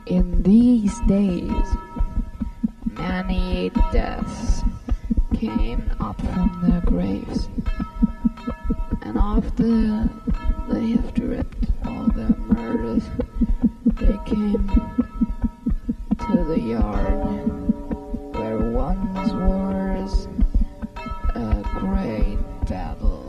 In these days, many deaths came up from their graves, and after they have dripped all their murders, they came to the yard where once was a great battle.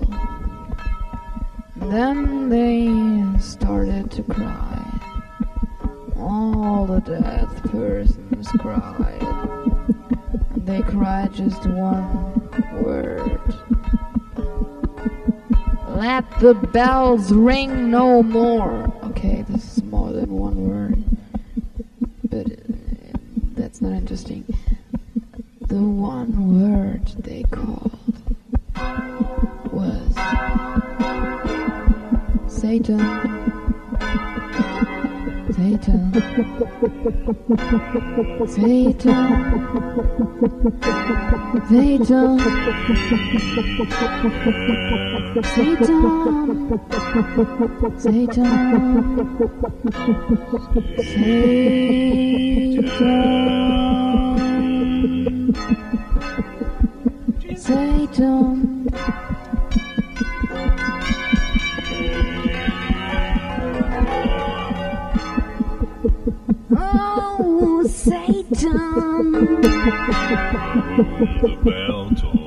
Then they started to cry. All the dead persons cried, and they cried just one word. Let the bells ring no more. Okay, this is more than one word, but that's not interesting. The one word they called was Satan. Satan. Satan. Satan. Satan. Satan. Satan. Oh, Satan! The bell toll.